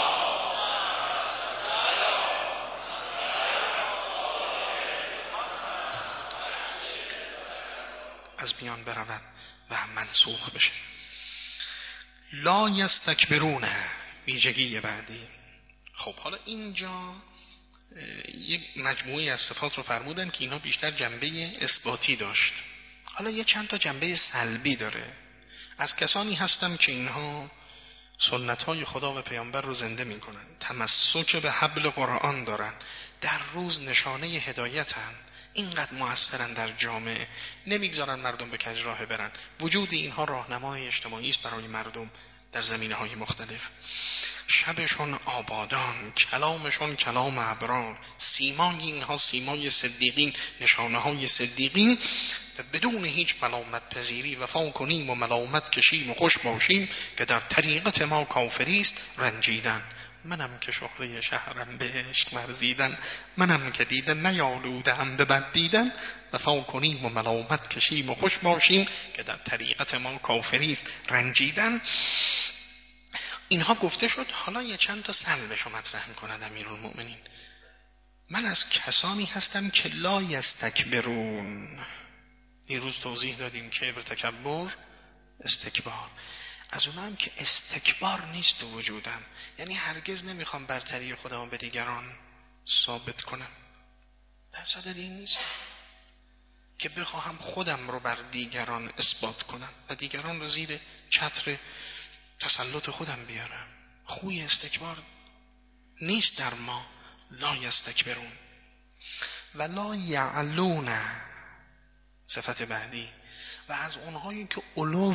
از میان برود و منسوخ بشه. لا یستکبرون، ویژگی بعدی. خب حالا اینجا یک مجموعه از صفات رو فرمودن که اینها بیشتر جنبه اثباتی داشت. حالا یه چند تا جنبه سلبی داره. از کسانی هستم که اینها سنت های خدا و پیامبر رو زنده می کنن، تمسک به حبل قرآن دارن، در روز نشانه هدایتن، اینقدر مؤثرن در جامعه، نمیگذارن مردم به کج راه برن. وجود اینها راهنمای اجتماعی است برای مردم در زمینه‌های مختلف. شبشون آبادان، کلامشون کلام ابرار، سیمای اینها سیمای صدیقین، نشانه‌های صدیقین. و بدون هیچ ملامت پذیری وفا کنیم و ملامت کشیم و خوش باشیم که در طریقت ما کافری است رنجیدن. منم که شهره شهرم به عشق ورزیدن، منم که دیدن نیالودم به بد دیدن. وفا کنیم و ملامت کشیم و خوش باشیم که در طریقت ما کافری است رنجیدن. اینها گفته شد. حالا یه چند تا سلبش رو مطرح می‌کند امیرالمؤمنین. من از کسانی هستم که لا یستکبرون. دیروز توضیح دادیم که کبر، تکبر، استکبار. از اونها هم که استکبار نیست تو وجودم، یعنی هرگز نمیخوام برتری خودم به دیگران ثابت کنم. در صدد این نیست که بخواهم خودم رو بر دیگران اثبات کنم و دیگران رو زیر چتر تسلط خودم بیارم. خوی استکبار نیست در ما. لا یستکبرون و لا یعلون، صفت بعدی. و از اونهایی که علو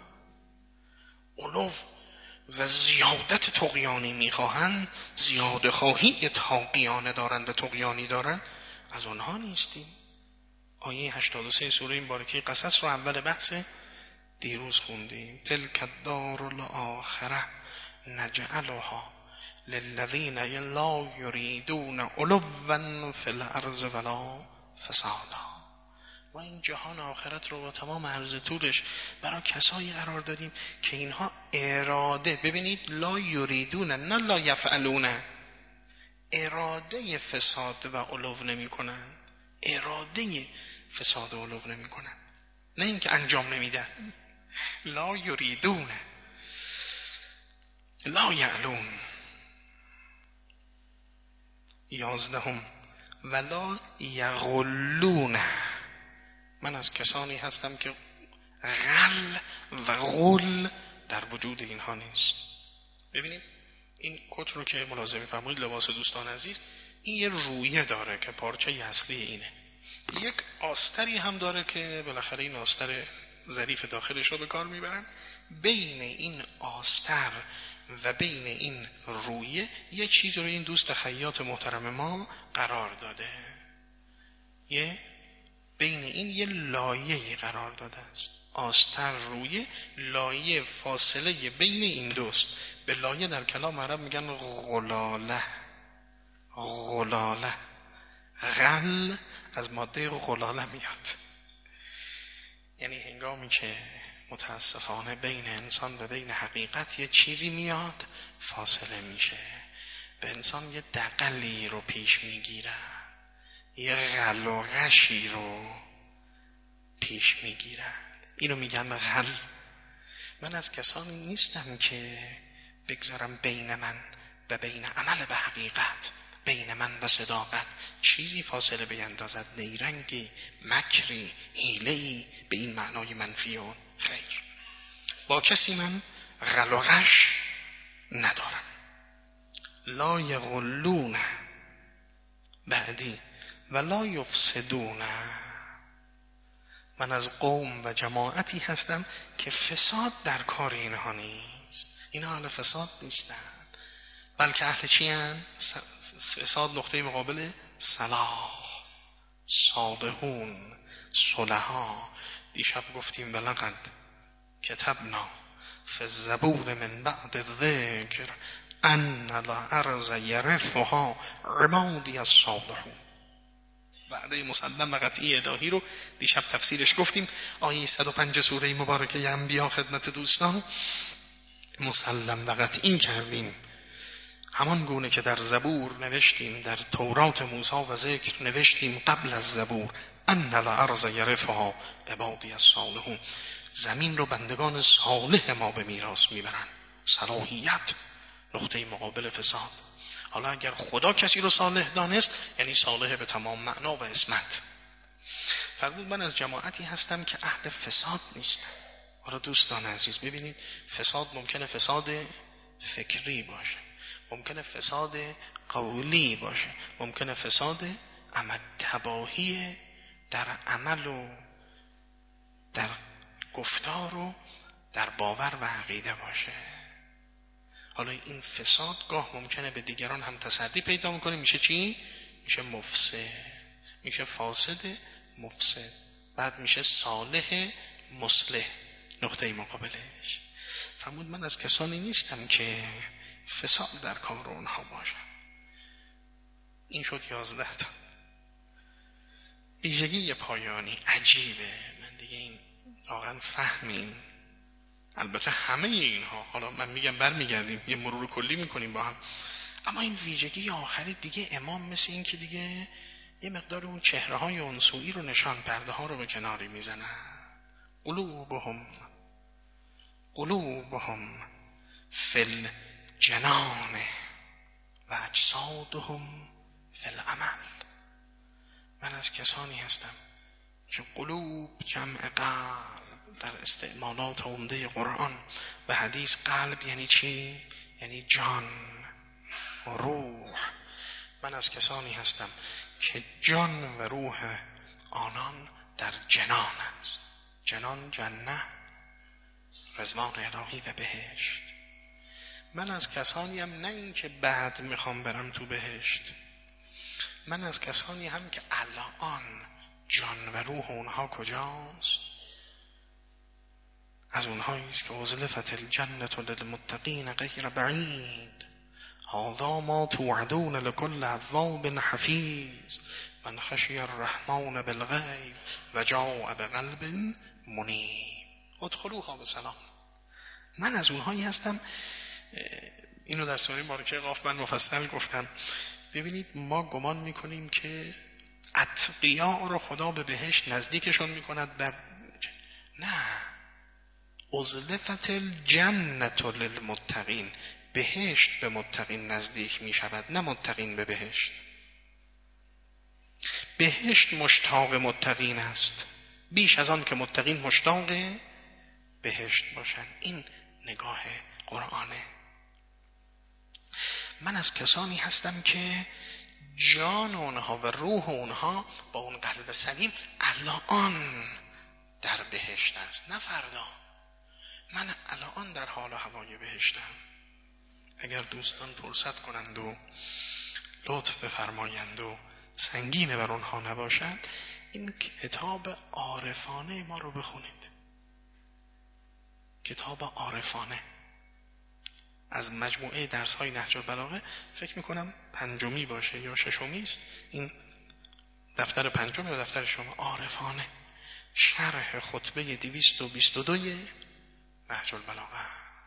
علو و زیادت طغیانی میخواهند، زیاده خواهی طاغیانه دارند و طغیانی دارند، از اونها نیستیم. آیه هشتاد و سه سوره مبارکه قصص رو اول بحث دیروز خوندیم. تلک الدار الاخره نجعلها للذین لا یریدون علوا فی الارض ولا فسادا. ما این جهان آخرت رو با تمام عرض طولش برای کسایی قرار دادیم که اینها اراده، ببینید لا یریدون نه لا یفعلون، اراده فساد و علو نمی کنن، اراده فساد و علو نمی کنن، نه اینکه انجام نمیدن. لا یریدون لا یعلون. یازدهم ولا یغلون. من از کسانی هستم که غل و غل در وجود اینها نیست. ببینید این کت رو که ملاحظه می‌فرمایید، لباس دوستان عزیز، این یه رویه داره که پارچه اصلی اینه. یک آستری هم داره که بالاخره این آستر ظریف داخلش رو به کار میبرن. بین این آستر و بین این رویه یه چیز رو این دوست خیاط محترم ما قرار داده. یه بین این یه لایه‌ای قرار داده است. آستر، رویه، لایه، فاصله بین این دوست. به لایه در کلام عرب میگن غلاله. غلاله غل از ماده غلاله میاد. یعنی هنگامی که متاسفانه بین انسان و بین حقیقت یه چیزی میاد، فاصله میشه، به انسان یه دقلی رو پیش میگیره، یه غل و غشی رو پیش میگیره. اینو میگن غل. من از کسانی نیستم که بگذارم بین من و بین عمل به حقیقت، بین من و صداقت چیزی فاصله بیندازد، نیرنگی، مکری، حیله‌ای به این معنای منفی و خیر. با کسی من غل و غش ندارم. لا یغلون. بعدی ولا یفسدون. من از قوم و جماعتی هستم که فساد در کار اینها نیست. اینها اهل فساد نیستند، بلکه اهل چی هستند؟ فساد نقطه مقابل صلاح، صالحون، صلحا. دیشب گفتیم بلقد کتبنا فی الزبور من بعد الذکر ان الارض یرثها عبادی الصالحون. وعده مسلم و قطعی الهی رو دیشب تفسیرش گفتیم. آیه صد و پنج سوره مبارکه انبیا خدمت دوستان مسلم و قطعی کردیم. همان گونه که در زبور نوشتیم، در تورات موسی و ذکر نوشتیم قبل از زبور ان الارض یرثها عبادی الصالحون. زمین رو بندگان صالح ما به میراث میبرن. صلاحیت نقطه مقابل فساد. حالا اگر خدا کسی رو صالح دانست، یعنی صالح به تمام معنا و اسمت. فرمود من از جماعتی هستم که اهل فساد نیستم. حالا دوستان عزیز ببینید، فساد ممکنه فساد فکری باشه، ممکنه فساد قولی باشه، ممکنه فساد عمل، تباهی در عمل و در گفتار و در باور و عقیده باشه. حالا این فساد گاه ممکنه به دیگران هم تسری پیدا میکنه، میشه چی؟ میشه مفسد، میشه فاسد مفسد، بعد میشه صالح مصلح. نقطه مقابلش فرمود من از کسانی نیستم که فساد در کار اونها باشم. این شد یازده تا ویژگی پایانی. عجیبه، من دیگه این واقعا فهمیم. البته همه اینها، حالا من میگم برمیگردیم یه مرور کلی میکنیم با هم، اما این ویژگی آخری دیگه امام مثل این که دیگه یه مقدار اون چهره های انسوئی رو نشان، پرده ها رو به کناری میزنن. قلوبهم قلوبهم فی الجنان و اجسادهم فی العمل. من از کسانی هستم که قلوب جمع قلب در استعمالات عمده قرآن و حدیث. قلب یعنی چی؟ یعنی جان و روح. من از کسانی هستم که جان و روح آنان در جنان است. جنان جنه، رضوان الهی و بهشت. من از کسانی هم نه این که بعد میخوام برم تو بهشت، من از کسانی هم که الان جان و روح اونها کجاست؟ از اونهایی است که ازلفت الجنة للمتقین غیر بعید، هذا ما توعدون لكل اواب حفیظ، من خشی الرحمن بالغیب و جاء بقلب منیب ادخلوها بسلام. من از اونهایی هستم، اینو در سوره بارکه قاف من مفصل گفتم. ببینید ما گمان میکنیم که اتقیا رو خدا به بهشت نزدیکشون میکند، در نه، ازلفت الجنة للمتقین، بهشت به متقین نزدیک میشود، نه متقین به بهشت. بهشت مشتاق متقین است بیش از آن که متقین مشتاق بهشت باشند. این نگاه قرآنه. من از کسانی هستم که جان اونها و روح اونها با اون قلب سلیم الان در بهشت است، نه فردا. من الان در حال و هوای بهشتم. اگر دوستان فرصت کنند و لطف بفرمایند و سنگین بر اونها نباشد، این کتاب عارفانه ما رو بخونید. کتاب عارفانه از مجموعه درس های نهج البلاغه، فکر میکنم پنجمی باشه یا ششمی است. این دفتر پنجم یا دفتر شما، عارفانه، شرح خطبه دویست و بیست و دو نهج البلاغه.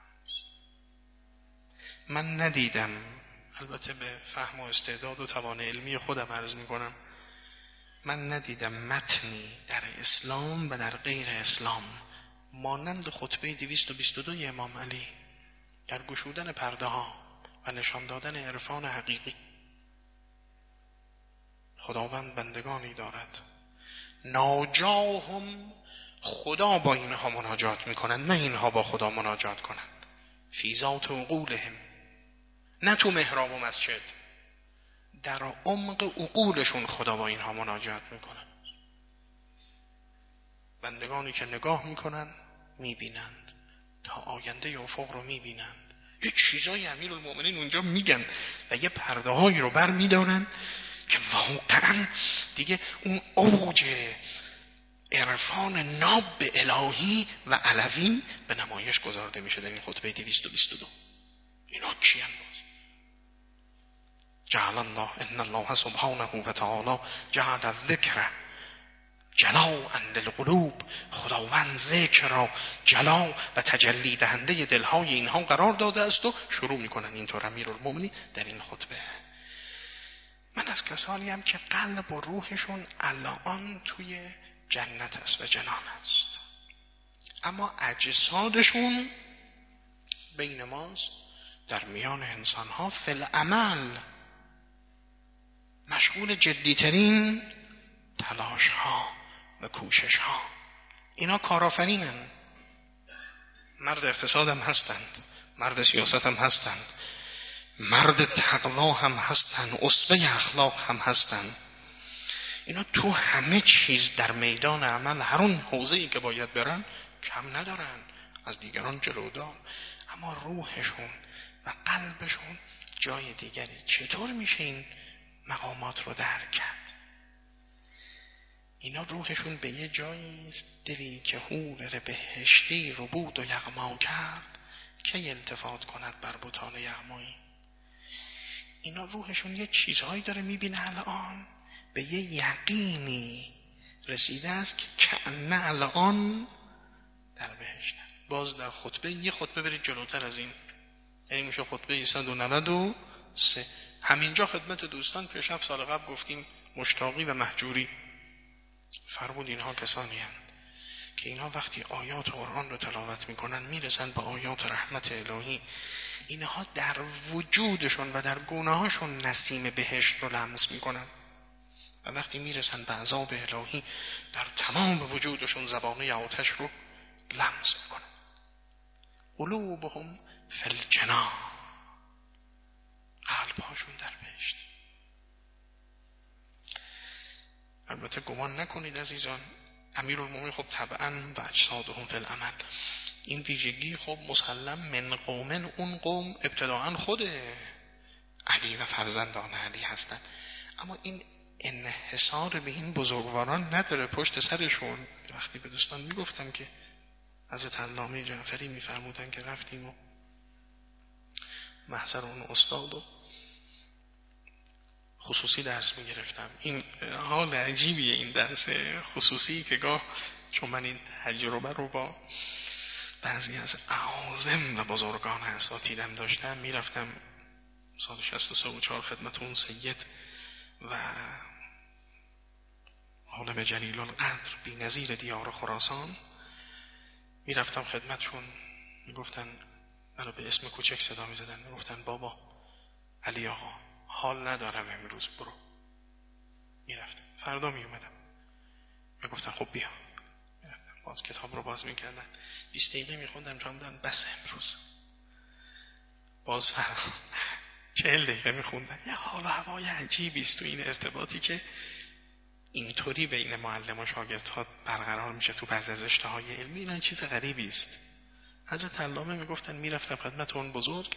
من ندیدم، البته به فهم و استعداد و توان علمی خودم عرض میکنم، من ندیدم متنی در اسلام و در غیر اسلام مانند خطبه دویست و بیست و دو امام علی در گشودن پرده ها و نشان دادن عرفان حقیقی. خداوند بندگانی دارد ناجاهم، خدا با اینها مناجات میکنند، نه اینها با خدا مناجات کنند. فی ذات عقولهم، نه تو محراب و مسجد، در عمق عقولشون خدا با اینها مناجات میکنند. بندگانی که نگاه میکنند میبینند، تا آینده افق رو میبینند. یه چیزای امیرالمومنین اونجا میگن و یه پرده هایی رو بر میدارن که واقعا دیگه اون اوج عرفان ناب الهی و علوی به نمایش گذارده میشه در این خطبه دویست و بیست و دو. اینا کیان باز؟ جعل الله ان الله سبحانه و تعالی جعل الذکر جلاء للقلوب، خداوند ذکر را جلا و تجلی دهنده دلهای اینها قرار داده است و شروع میکنن اینطور امیرالمومنین در این خطبه. من از کسانی هم که قلب و روحشون الان توی جنت است و جنان است، اما اجسادشون بین ماست، در میان انسان ها فی العمل مشغول جدیترین تلاش ها و کوشش ها. اینا کارآفرینن. مرد اقتصاد هم هستند، مرد سیاست هم هستند، مرد تقوا هم هستند، اسوه اخلاق هم هستند. اینا تو همه چیز در میدان عمل هر اون حوزه‌ای که باید برن کم ندارن، از دیگران جلودار، اما روحشون و قلبشون جای دیگری. چطور میشه این مقامات رو درک کرد؟ اینا روحشون به یه جایی است، دلی که حور بهشتی رو بود و یغما کرد که التفات کند بر بطال یغمایی. اینا روحشون یه چیزهایی داره میبینه الان، به یه یقینی رسیده است که کأنه الان در بهشت. باز در خطبه، یه خطبه برید جلوتر از این، یعنی میشه خطبه صد و نود و سه. همینجا خدمت دوستان پیش هفت سال قبل گفتیم مشتاقی و مهجوری فرمود اینها کسانی هستند که اینها وقتی آیات قرآن رو تلاوت میکنن میرسن به آیات رحمت الهی، اینها در وجودشون و در گونه‌هاشون نسیم بهشت رو لمس میکنن و وقتی میرسن به عذاب الهی در تمام وجودشون زبانه آتش رو لمس میکنن. قلوبهم فی الجنان، قلبهاشون در بهشت. البته گمان نکنید عزیزان، امیرالمومنین خب طبعا و اجسادهم فی العمل، این ویژگی خب مسلم من قومن، اون قوم ابتداعا خود علی و فرزندان علی هستند، اما این انحصار به این بزرگواران نداره. پشت سرشون وقتی به دوستان میگفتم که حضرت علامه جعفری میفرمودن که رفتیم و محضر اون استاد و خصوصی درس میگرفتم. این حال عجیبیه این درس خصوصی که گاه چون من این تجربه رو با بعضی از اعاظم و بزرگان اساتیدم داشتم، میرفتم سال شصت و سه و چهار خدمت اون سید و عالم جلیل القدر بی نظیر دیار خراسان، میرفتم خدمتشون، میگفتن منو به اسم کوچک صدا میزدن، میگفتن بابا علی آقا حال ندارم امروز، برو. میرفتم، فردا میومدم، میگفتن خب بیا، میرفتم باز کتاب رو باز میکردن، بیست دقیقه میخوندم، جا بودن بس امروز، باز فردا چهل دقیقه میخوندن. یه حال و هوای عجیبی است تو این ارتباطی که اینطوری بین معلم و شاگردها برقرار میشه تو بعضی از اشتهای علمی. این چیز غریبی است. حضرت علامه میگفتن میرفتم خدمت اون بزرگ،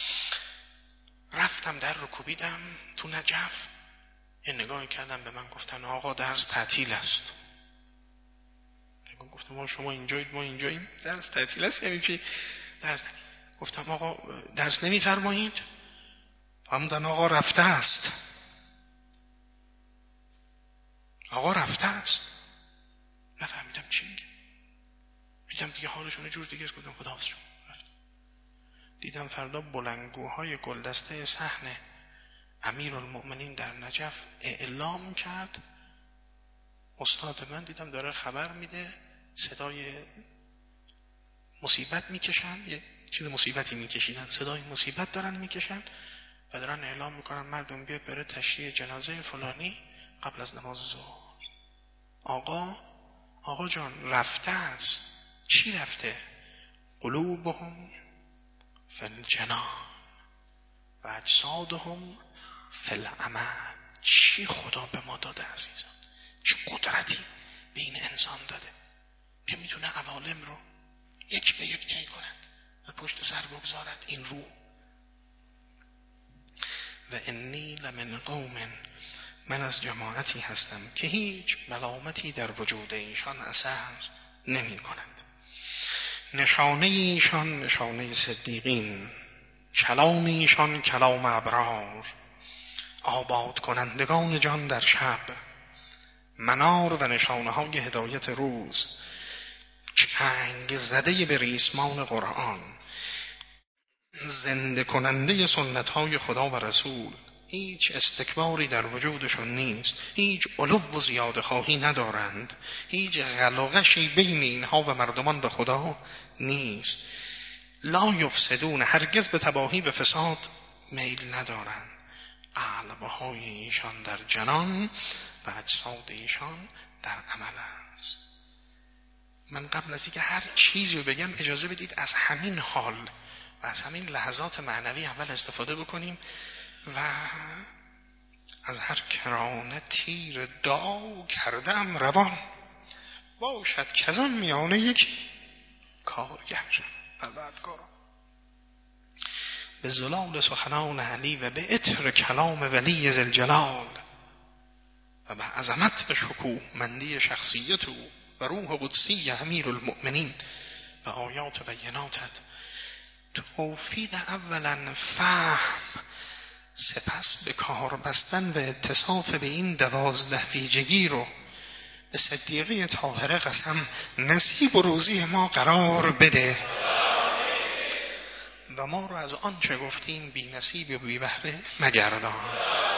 رفتم در رو کوبیدم تو نجف، یه نگاهی کردم به من، گفتن آقا درس تعطیل است. گفتم ما شما اینجایید ما اینجاییم، درس تعطیل است یعنی چی؟ درس. گفتم آقا درس نمیفرمایید؟ فرمودن آقا رفته است. آقا رفته است. نفهمیدم چی میگه. دیدم دیگه حالشون جور دیگه است، گفتم خداحافظ شما. دیدم فردا بلندگوهای گلدسته صحن امیرالمؤمنین در نجف اعلام کرد. استاد من دیدم داره خبر میده، صدای مصیبت میکشن، یه چیز مصیبتی میکشیدن، صدای مصیبت دارن میکشن و دارن اعلام میکنن مردم بیاد بره تشییع جنازه فلانی قبل از نماز ظهر. آقا آقا جان رفته است. چی رفته؟ قلوبهم فی الجنان و اجسادهم فی العمل. چی خدا به ما داده عزیزان؟ چه قدرتی به این انسان داده که میتونه عوالم رو یک به یک طی کند و پشت سر بگذارد این روح. و انی لمن قوم، من از جماعتی هستم که هیچ ملامتی در وجود ایشان اثر نمی کند. نشانه ایشان نشانه صدیقین، کلام ایشان کلام ابرار، آباد کنندگان جان در شب، منار و نشانه های هدایت روز، چنگ زده به ریسمان قرآن، زنده کننده سنت های خدا و رسول. هیچ استکباری در وجودشون نیست، هیچ علو و زیاده خواهی ندارند، هیچ غلغشی بین اینها و مردمان به خدا نیست. لا یفسدون، هرگز به تباهی و فساد میل ندارند. قلبهای ایشان در جنان و اجساد ایشان در عمل است. من قبل از اینکه هر چیزی رو بگم اجازه بدید از همین حال و از همین لحظات معنوی اول استفاده بکنیم و از هر کرانه تیر داو کردم روان، باشد که از آن میانه یکی کارگر. پروردگارا به زلال سخنان علی و به عطر کلام ولی ذوالجلال و به عظمت و شکوه مندی شخصیت او و روح قدسی امیر المؤمنین و آیات و بیناتت توفیق اولا فهم، سپس به کار بستن و اتصاف به این دوازده ویژگی رو به صدیقه طاهره قسم نصیب و روزی ما قرار بده و ما رو از آن چه گفتیم بی نصیب و بی بهره مگردان.